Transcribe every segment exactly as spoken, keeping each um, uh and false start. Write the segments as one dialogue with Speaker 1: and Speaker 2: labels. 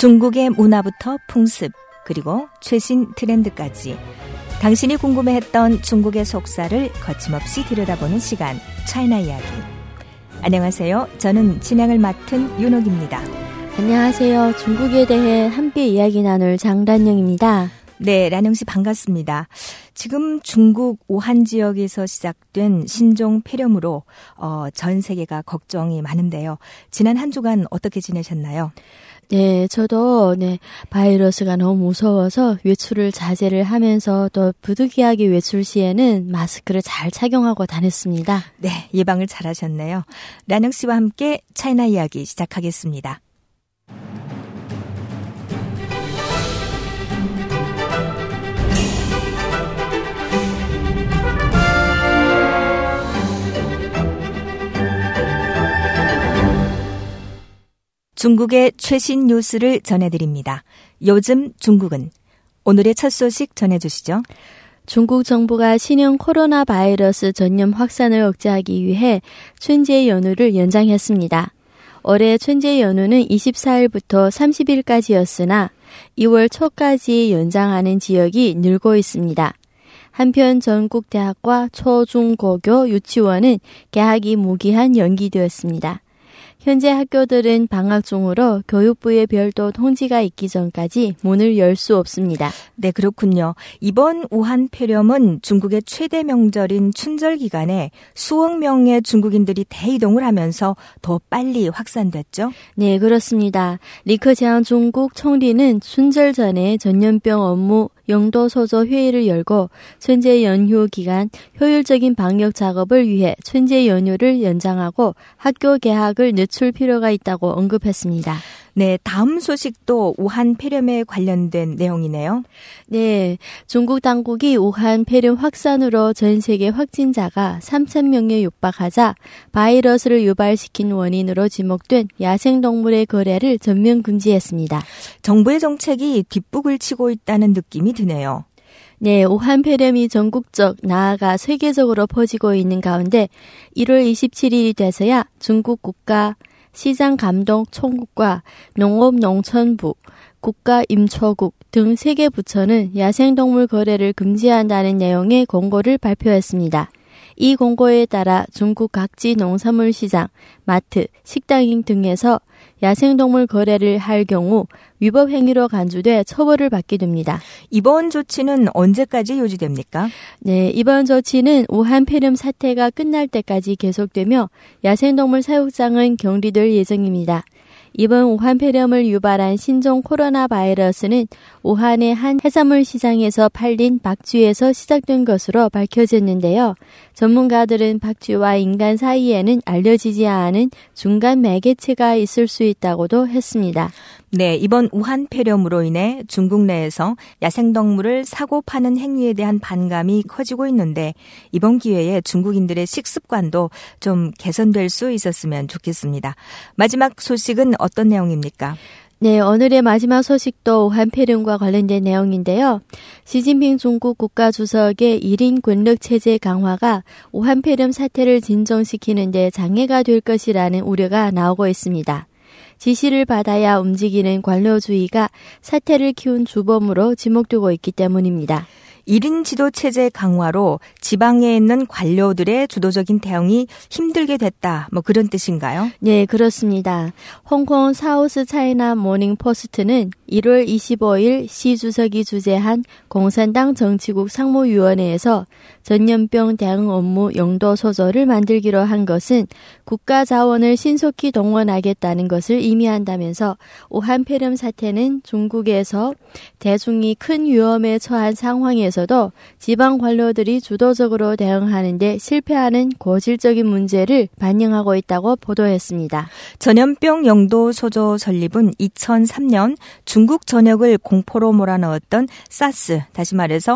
Speaker 1: 중국의 문화부터 풍습, 그리고 최신 트렌드까지 당신이 궁금해했던 중국의 속사를 거침없이 들여다보는 시간, 차이나 이야기. 안녕하세요. 저는 진행을 맡은 윤옥입니다.
Speaker 2: 안녕하세요. 중국에 대해 함께 이야기 나눌 장단영입니다.
Speaker 1: 네, 란영 씨 반갑습니다. 지금 중국 우한 지역에서 시작된 신종 폐렴으로 어, 전 세계가 걱정이 많은데요. 지난 한 주간 어떻게 지내셨나요?
Speaker 2: 네, 저도 네 바이러스가 너무 무서워서 외출을 자제를 하면서 또 부득이하게 외출 시에는 마스크를 잘 착용하고 다녔습니다.
Speaker 1: 네, 예방을 잘하셨네요. 란영 씨와 함께 차이나 이야기 시작하겠습니다. 중국의 최신 뉴스를 전해드립니다. 요즘 중국은 오늘의 첫 소식 전해주시죠.
Speaker 2: 중국 정부가 신형 코로나 바이러스 전염 확산을 억제하기 위해 춘제 연휴를 연장했습니다. 올해 춘제 연휴는 이십사일부터 삼십일까지였으나 이월 초까지 연장하는 지역이 늘고 있습니다. 한편 전국 대학과 초중고교 유치원은 개학이 무기한 연기되었습니다. 현재 학교들은 방학 중으로 교육부의 별도 통지가 있기 전까지 문을 열 수 없습니다.
Speaker 1: 네, 그렇군요. 이번 우한 폐렴은 중국의 최대 명절인 춘절 기간에 수억 명의 중국인들이 대이동을 하면서 더 빨리 확산됐죠?
Speaker 2: 네, 그렇습니다. 리커지앙 중국 총리는 춘절 전에 전염병 업무 영도소조 회의를 열고 춘제 연휴 기간 효율적인 방역 작업을 위해 춘제 연휴를 연장하고 학교 개학을 늦출 필요가 있다고 언급했습니다.
Speaker 1: 네, 다음 소식도 우한 폐렴에 관련된 내용이네요.
Speaker 2: 네, 중국 당국이 우한 폐렴 확산으로 전 세계 확진자가 삼천 명에 육박하자 바이러스를 유발시킨 원인으로 지목된 야생동물의 거래를 전면 금지했습니다.
Speaker 1: 정부의 정책이 뒷북을 치고 있다는 느낌이 드네요.
Speaker 2: 네, 우한 폐렴이 전국적 나아가 세계적으로 퍼지고 있는 가운데 일월 이십칠일이 돼서야 중국 국가 시장감독총국과 농업농촌부, 국가임초국 등 세 개 부처는 야생동물 거래를 금지한다는 내용의 공고를 발표했습니다. 이 공고에 따라 중국 각지 농산물 시장, 마트, 식당 등에서 야생동물 거래를 할 경우 위법 행위로 간주돼 처벌을 받게 됩니다.
Speaker 1: 이번 조치는 언제까지 유지됩니까?
Speaker 2: 네, 이번 조치는 우한 폐렴 사태가 끝날 때까지 계속되며 야생동물 사육장은 격리될 예정입니다. 이번 우한 폐렴을 유발한 신종 코로나 바이러스는 우한의 한 해산물 시장에서 팔린 박쥐에서 시작된 것으로 밝혀졌는데요. 전문가들은 박쥐와 인간 사이에는 알려지지 않은 중간 매개체가 있을 수 있다고도 했습니다.
Speaker 1: 네, 이번 우한 폐렴으로 인해 중국 내에서 야생동물을 사고 파는 행위에 대한 반감이 커지고 있는데 이번 기회에 중국인들의 식습관도 좀 개선될 수 있었으면 좋겠습니다. 마지막 소식은 어떤 내용입니까?
Speaker 2: 네, 오늘의 마지막 소식도 우한 폐렴과 관련된 내용인데요. 시진핑 중국 국가주석의 일인 권력 체제 강화가 우한 폐렴 사태를 진정시키는 데 장애가 될 것이라는 우려가 나오고 있습니다. 지시를 받아야 움직이는 관료주의가 사태를 키운 주범으로 지목되고 있기 때문입니다.
Speaker 1: 일 인 지도 체제 강화로 지방에 있는 관료들의 주도적인 대응이 힘들게 됐다. 뭐 그런 뜻인가요?
Speaker 2: 네, 그렇습니다. 홍콩 사우스 차이나 모닝 포스트는 일월 이십오일 시 주석이 주재한 공산당 정치국 상무위원회에서 전염병 대응 업무 영도 소조를 만들기로 한 것은 국가 자원을 신속히 동원하겠다는 것을 의미한다면서 우한 폐렴 사태는 중국에서 대중이 큰 위험에 처한 상황에서 에서도 지방 관료들이 주도적으로 대응하는 데 실패하는 고질적인 문제를 반영하고 있다고 보도했습니다.
Speaker 1: 전염병 영도 소조 설립은 이천삼년 중국 전역을 공포로 몰아넣었던 사스, 다시 말해서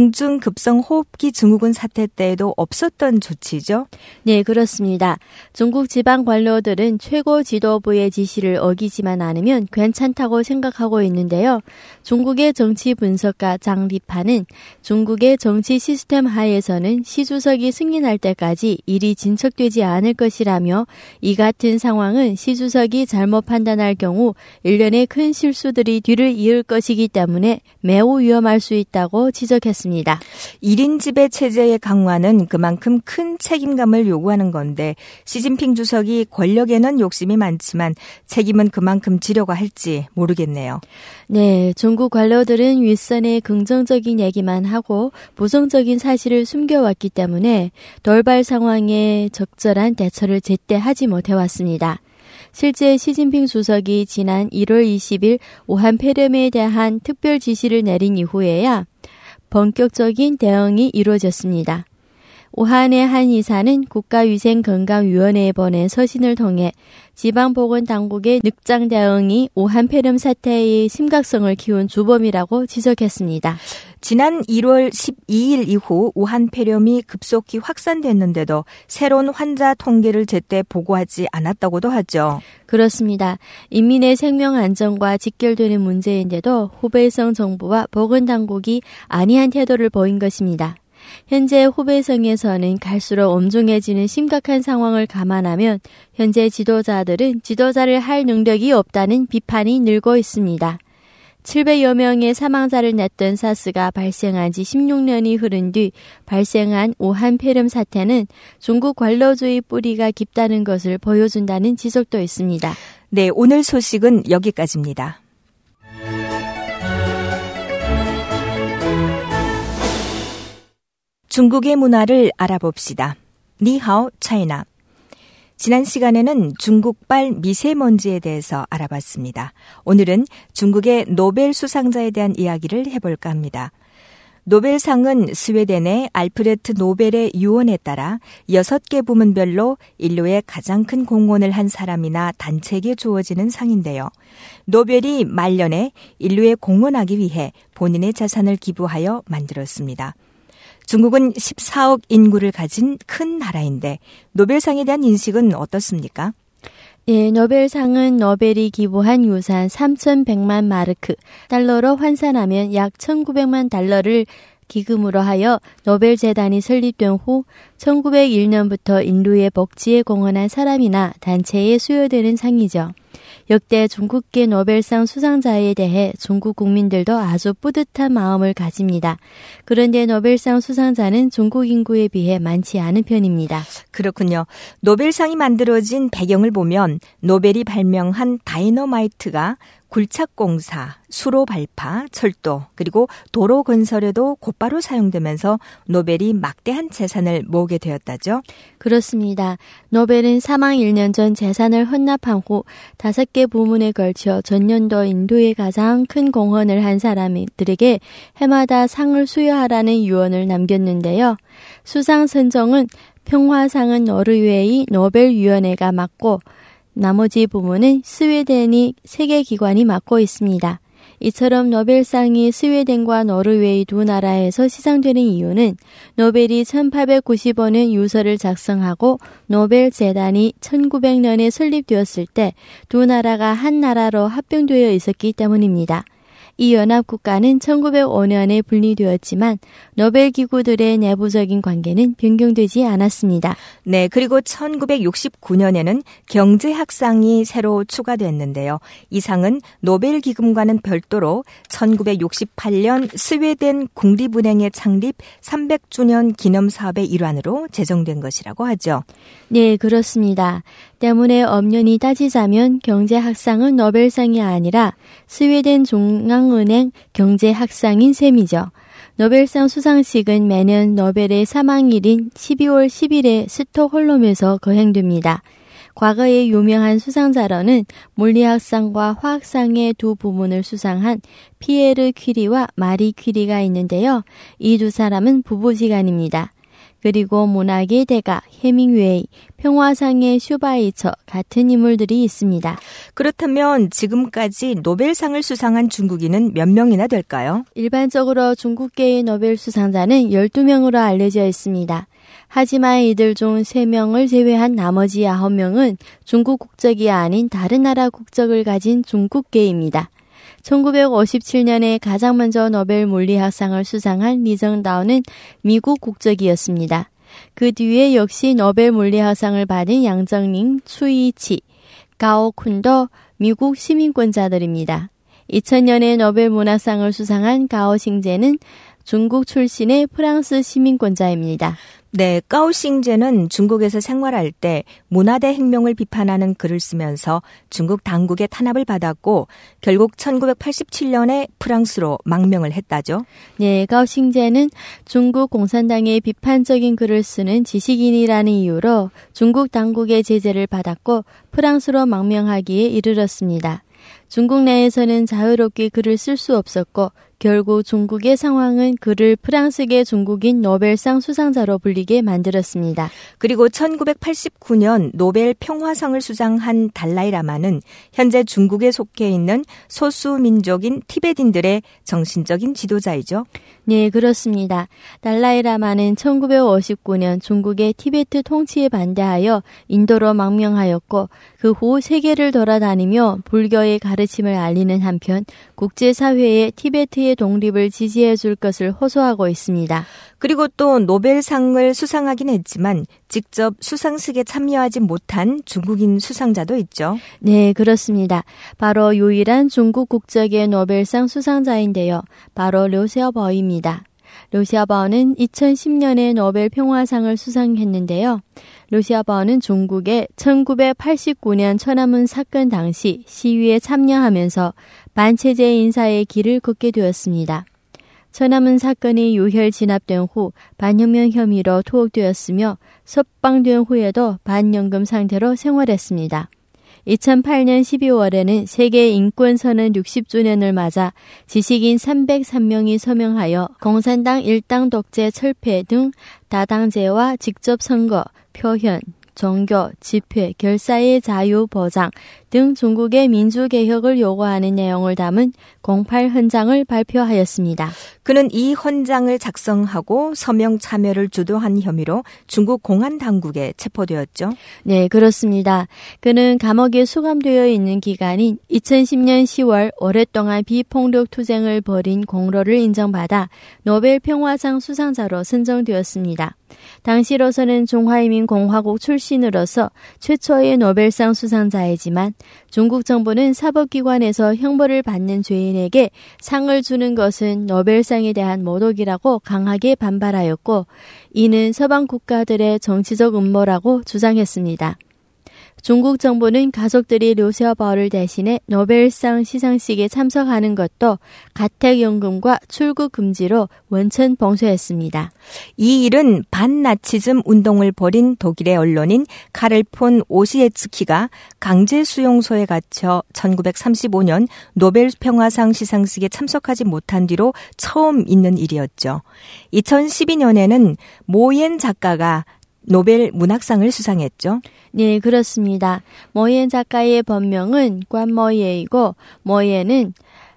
Speaker 1: 중증급성 호흡기 증후군 사태 때에도 없었던 조치죠?
Speaker 2: 네, 그렇습니다. 중국 지방 관료들은 최고 지도부의 지시를 어기지만 않으면 괜찮다고 생각하고 있는데요. 중국의 정치 분석가 장 리파는 중국의 정치 시스템 하에서는 시 주석이 승인할 때까지 일이 진척되지 않을 것이라며 이 같은 상황은 시 주석이 잘못 판단할 경우 일련의 큰 실수들이 뒤를 이을 것이기 때문에 매우 위험할 수 있다고 지적했습니다.
Speaker 1: 일 인 지배 체제의 강화는 그만큼 큰 책임감을 요구하는 건데 시진핑 주석이 권력에는 욕심이 많지만 책임은 그만큼 지려고 할지 모르겠네요.
Speaker 2: 네, 중국 관료들은 윗선의 긍정적인 얘기만 하고 부정적인 사실을 숨겨왔기 때문에 돌발 상황에 적절한 대처를 제때 하지 못해왔습니다. 실제 시진핑 주석이 지난 일월 이십일 우한 폐렴에 대한 특별 지시를 내린 이후에야 본격적인 대응이 이루어졌습니다. 우한의 한 의사는 국가위생건강위원회에 보낸 서신을 통해 지방보건당국의 늑장 대응이 우한 폐렴 사태의 심각성을 키운 주범이라고 지적했습니다.
Speaker 1: 지난 일월 십이일 이후 우한 폐렴이 급속히 확산됐는데도 새로운 환자 통계를 제때 보고하지 않았다고도 하죠.
Speaker 2: 그렇습니다. 인민의 생명 안전과 직결되는 문제인데도 후베이성 정부와 보건당국이 안이한 태도를 보인 것입니다. 현재 후베이성에서는 갈수록 엄중해지는 심각한 상황을 감안하면 현재 지도자들은 지도자를 할 능력이 없다는 비판이 늘고 있습니다. 칠백여 명의 사망자를 냈던 사스가 발생한 지 십육 년이 흐른 뒤 발생한 우한 폐렴 사태는 중국 관료주의 뿌리가 깊다는 것을 보여준다는 지적도 있습니다.
Speaker 1: 네, 오늘 소식은 여기까지입니다. 중국의 문화를 알아봅시다. 니하오 차이나. 지난 시간에는 중국발 미세먼지에 대해서 알아봤습니다. 오늘은 중국의 노벨 수상자에 대한 이야기를 해볼까 합니다. 노벨상은 스웨덴의 알프레트 노벨의 유언에 따라 여섯 개 부문별로 인류에 가장 큰 공헌을 한 사람이나 단체에게 주어지는 상인데요. 노벨이 말년에 인류에 공헌하기 위해 본인의 자산을 기부하여 만들었습니다. 중국은 십사억 인구를 가진 큰 나라인데 노벨상에 대한 인식은 어떻습니까?
Speaker 2: 예, 노벨상은 노벨이 기부한 유산 삼천백만 마르크, 달러로 환산하면 약 천구백만 달러를 기금으로 하여 노벨재단이 설립된 후 천구백일 년부터 인류의 복지에 공헌한 사람이나 단체에 수여되는 상이죠. 역대 중국계 노벨상 수상자에 대해 중국 국민들도 아주 뿌듯한 마음을 가집니다. 그런데 노벨상 수상자는 중국 인구에 비해 많지 않은 편입니다.
Speaker 1: 그렇군요. 노벨상이 만들어진 배경을 보면 노벨이 발명한 다이너마이트가 굴착공사, 수로 발파, 철도, 그리고 도로 건설에도 곧바로 사용되면서 노벨이 막대한 재산을 모으게 되었다죠?
Speaker 2: 그렇습니다. 노벨은 사망 일 년 전 재산을 헌납한 후 다섯 개 부문에 걸쳐 전년도 인류의 가장 큰 공헌을 한 사람들에게 해마다 상을 수여하라는 유언을 남겼는데요. 수상 선정은 평화상은 노르웨이 노벨위원회가 맡고 나머지 부문은 스웨덴이 세계기관이 맡고 있습니다. 이처럼 노벨상이 스웨덴과 노르웨이 두 나라에서 시상되는 이유는 노벨이 천팔백구십오 년 유서를 작성하고 노벨재단이 천구백 년에 설립되었을 때 두 나라가 한 나라로 합병되어 있었기 때문입니다. 이 연합국가는 천구백오 년에 분리되었지만 노벨기구들의 내부적인 관계는 변경되지 않았습니다.
Speaker 1: 네, 그리고 천구백육십구 년에는 경제학상이 새로 추가됐는데요. 이 상은 노벨기금과는 별도로 천구백육십팔 년 스웨덴 국립은행의 창립 삼백 주년 기념사업의 일환으로 제정된 것이라고 하죠.
Speaker 2: 네, 그렇습니다. 때문에 엄연히 따지자면 경제학상은 노벨상이 아니라 스웨덴 중앙은행 경제학상인 셈이죠. 노벨상 수상식은 매년 노벨의 사망일인 십이월 십일에 스톡홀름에서 거행됩니다. 과거의 유명한 수상자로는 물리학상과 화학상의 두 부문을 수상한 피에르 퀴리와 마리 퀴리가 있는데요. 이 두 사람은 부부지간입니다. 그리고 문학의 대가 해밍웨이, 평화상의 슈바이처 같은 인물들이 있습니다.
Speaker 1: 그렇다면 지금까지 노벨상을 수상한 중국인은 몇 명이나 될까요?
Speaker 2: 일반적으로 중국계의 노벨 수상자는 열두 명으로 알려져 있습니다. 하지만 이들 중 세 명을 제외한 나머지 아홉 명은 중국 국적이 아닌 다른 나라 국적을 가진 중국계입니다. 천구백오십칠 년에 가장 먼저 노벨 물리학상을 수상한 리정다오는 미국 국적이었습니다. 그 뒤에 역시 노벨 물리학상을 받은 양정링, 추이치, 가오쿤도 미국 시민권자들입니다. 이천 년에 노벨 문학상을 수상한 가오싱제는 중국 출신의 프랑스 시민권자입니다.
Speaker 1: 네, 까오싱제는 중국에서 생활할 때 문화대 혁명을 비판하는 글을 쓰면서 중국 당국의 탄압을 받았고 결국 천구백팔십칠 년에 프랑스로 망명을 했다죠.
Speaker 2: 네, 까오싱제는 중국 공산당의 비판적인 글을 쓰는 지식인이라는 이유로 중국 당국의 제재를 받았고 프랑스로 망명하기에 이르렀습니다. 중국 내에서는 자유롭게 글을 쓸 수 없었고 결국 중국의 상황은 그를 프랑스계 중국인 노벨상 수상자로 불리게 만들었습니다.
Speaker 1: 그리고 천구백팔십구 년 노벨 평화상을 수상한 달라이라마는 현재 중국에 속해 있는 소수민족인 티베틴들의 정신적인 지도자이죠.
Speaker 2: 네, 그렇습니다. 달라이라마는 천구백오십구 년 중국의 티베트 통치에 반대하여 인도로 망명하였고 그 후 세계를 돌아다니며 불교의 가르침을 알리는 한편 국제사회에 티베트의 독립을 지지해 줄 것을 호소하고 있습니다.
Speaker 1: 그리고 또 노벨상을 수상하긴 했지만 직접 수상식에 참여하지 못한 중국인 수상자도 있죠.
Speaker 2: 네, 그렇습니다. 바로 유일한 중국 국적의 노벨상 수상자인데요. 바로 류셔버입니다. 류셔버는 이천십 년에 노벨 평화상을 수상했는데요. 류셔버는 중국의 천구백팔십구 년 천안문 사건 당시 시위에 참여하면서 반체제 인사의 길을 걷게 되었습니다. 천안문 사건이 유혈 진압된 후 반혁명 혐의로 투옥되었으며 석방된 후에도 반연금 상태로 생활했습니다. 이천팔 년 십이월에는 세계 인권선언 육십 주년을 맞아 지식인 삼백삼 명이 서명하여 공산당 일당 독재 철폐 등 다당제와 직접 선거, 표현, 종교, 집회, 결사의 자유 보장 등 중국의 민주개혁을 요구하는 내용을 담은 공팔 헌장을 발표하였습니다.
Speaker 1: 그는 이 헌장을 작성하고 서명 참여를 주도한 혐의로 중국 공안당국에 체포되었죠.
Speaker 2: 네, 그렇습니다. 그는 감옥에 수감되어 있는 기간인 이천십 년 시월 오랫동안 비폭력 투쟁을 벌인 공로를 인정받아 노벨 평화상 수상자로 선정되었습니다. 당시로서는 중화인민공화국 출신으로서 최초의 노벨상 수상자이지만 중국 정부는 사법기관에서 형벌을 받는 죄인에게 상을 주는 것은 노벨상에 대한 모독이라고 강하게 반발하였고 이는 서방 국가들의 정치적 음모라고 주장했습니다. 중국 정부는 가족들이 류셔버를 대신해 노벨상 시상식에 참석하는 것도 가택연금과 출국 금지로 원천 봉쇄했습니다.
Speaker 1: 이 일은 반나치즘 운동을 벌인 독일의 언론인 카를 폰 오시에츠키가 강제 수용소에 갇혀 천구백삼십오 년 노벨 평화상 시상식에 참석하지 못한 뒤로 처음 있는 일이었죠. 이천십이 년에는 모옌 작가가 노벨 문학상을 수상했죠.
Speaker 2: 네, 그렇습니다. 모옌 작가의 본명은 관모예이고 모옌은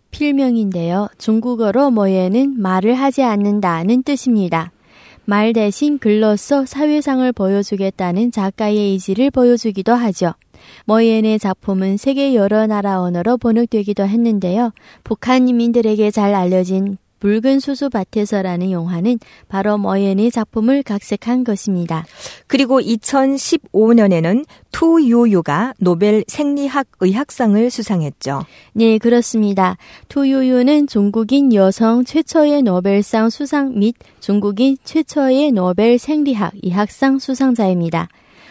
Speaker 2: 필명인데요. 중국어로 모옌은 말을 하지 않는다는 뜻입니다. 말 대신 글로써 사회상을 보여주겠다는 작가의 의지를 보여주기도 하죠. 모옌의 작품은 세계 여러 나라 언어로 번역되기도 했는데요. 북한 인민들에게 잘 알려진 붉은 수수밭에서라는 영화는 바로 모옌의 작품을 각색한 것입니다.
Speaker 1: 그리고 이천십오 년에는 투유유가 노벨 생리학 의학상을 수상했죠.
Speaker 2: 네, 그렇습니다. 투유유는 중국인 여성 최초의 노벨상 수상 및 중국인 최초의 노벨 생리학 의학상 수상자입니다.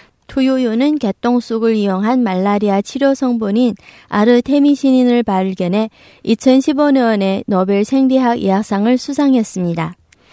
Speaker 2: 투유유는 개똥쑥을 이용한 말라리아 치료 성분인 아르테미시닌을 발견해 이천십오 년에 노벨 생리학 의학상을 수상했습니다.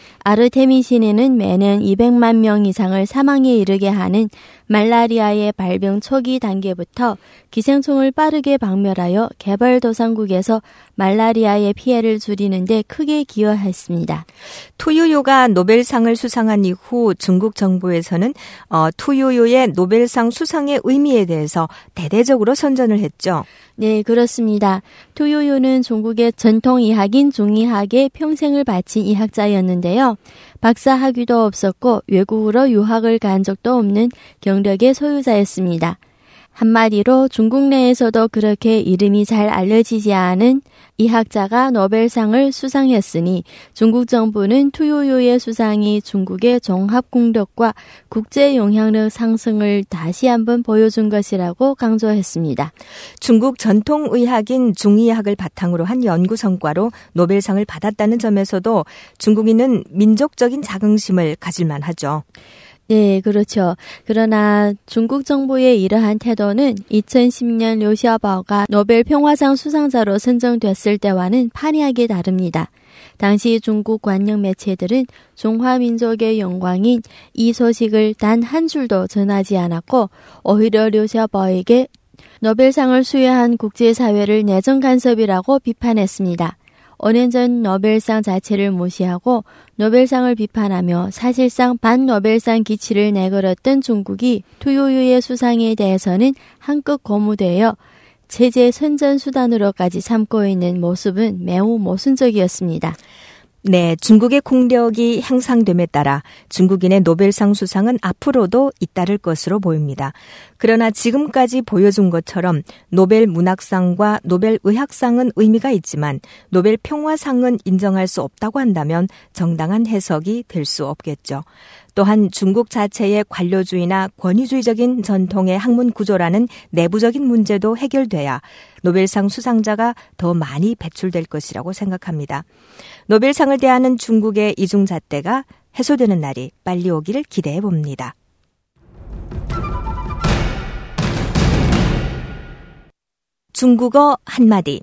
Speaker 2: 아르테미시닌은 매년 이백만 명 이상을 사망에 이르게 하는 말라리아의 발병 초기 단계부터 기생충을 빠르게 박멸하여 개발도상국에서 말라리아의 피해를 줄이는 데 크게 기여했습니다.
Speaker 1: 투유유가 노벨상을 수상한 이후 중국 정부에서는 어, 투유유의 노벨상 수상의 의미에 대해서 대대적으로 선전을 했죠.
Speaker 2: 네, 그렇습니다. 투유유는 중국의 전통의학인 중의학에 평생을 바친 의학자였는데요. 박사 학위도 없었고 외국으로 유학을 간 적도 없는 경력의 소유자였습니다. 한마디로 중국 내에서도 그렇게 이름이 잘 알려지지 않은 이 학자가 노벨상을 수상했으니 중국 정부는 투요요의 수상이 중국의 종합 국력과 국제 영향력 상승을 다시 한번 보여준 것이라고 강조했습니다.
Speaker 1: 중국 전통의학인 중의학을 바탕으로 한 연구 성과로 노벨상을 받았다는 점에서도 중국인은 민족적인 자긍심을 가질만 하죠.
Speaker 2: 네, 그렇죠. 그러나 중국 정부의 이러한 태도는 이천십 년 류 샤오바오가 노벨 평화상 수상자로 선정됐을 때와는 판이하게 다릅니다. 당시 중국 관영 매체들은 중화 민족의 영광인 이 소식을 단 한 줄도 전하지 않았고 오히려 류 샤오바오에게 노벨상을 수여한 국제사회를 내정 간섭이라고 비판했습니다. 오 년 전 노벨상 자체를 무시하고 노벨상을 비판하며 사실상 반노벨상 기치를 내걸었던 중국이 투요요의 수상에 대해서는 한껏 고무되어 체제 선전수단으로까지 삼고 있는 모습은 매우 모순적이었습니다.
Speaker 1: 네, 중국의 국력이 향상됨에 따라 중국인의 노벨상 수상은 앞으로도 잇따를 것으로 보입니다. 그러나 지금까지 보여준 것처럼 노벨 문학상과 노벨 의학상은 의미가 있지만 노벨 평화상은 인정할 수 없다고 한다면 정당한 해석이 될 수 없겠죠. 또한 중국 자체의 관료주의나 권위주의적인 전통의 학문 구조라는 내부적인 문제도 해결돼야 노벨상 수상자가 더 많이 배출될 것이라고 생각합니다. 노벨상을 대하는 중국의 이중잣대가 해소되는 날이 빨리 오기를 기대해 봅니다. 중국어 한마디.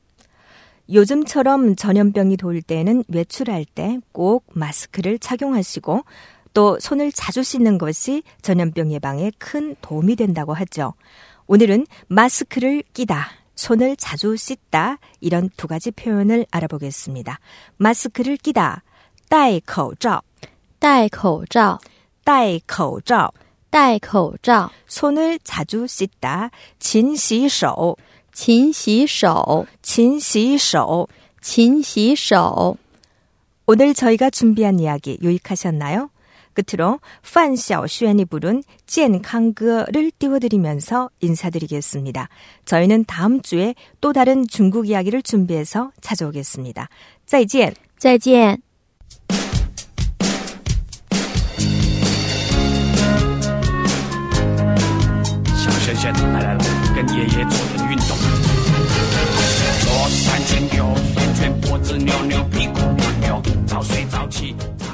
Speaker 1: 요즘처럼 전염병이 돌 때는 외출할 때 꼭 마스크를 착용하시고 또 손을 자주 씻는 것이 전염병 예방에 큰 도움이 된다고 하죠. 오늘은 마스크를 끼다, 손을 자주 씻다 이런 두 가지 표현을 알아보겠습니다. 마스크를 끼다, 戴口罩,
Speaker 2: 戴口罩,
Speaker 1: 戴口罩,
Speaker 2: 戴口罩,
Speaker 1: 손을 자주 씻다, 勤洗手,
Speaker 2: 勤洗手,
Speaker 1: 勤洗手,
Speaker 2: 勤洗手.
Speaker 1: 오늘 저희가 준비한 이야기 유익하셨나요? 끝으로 판 샤오슈엔이 부른 健康歌를 띄워드리면서 인사드리겠습니다. 저희는 다음 주에 또 다른 중국 이야기를 준비해서 찾아오겠습니다. 再见.
Speaker 2: 再见.
Speaker 3: 现在来来来，跟爷爷做点运动。左三圈，右三圈，脖子扭扭，屁股扭扭，早睡早起。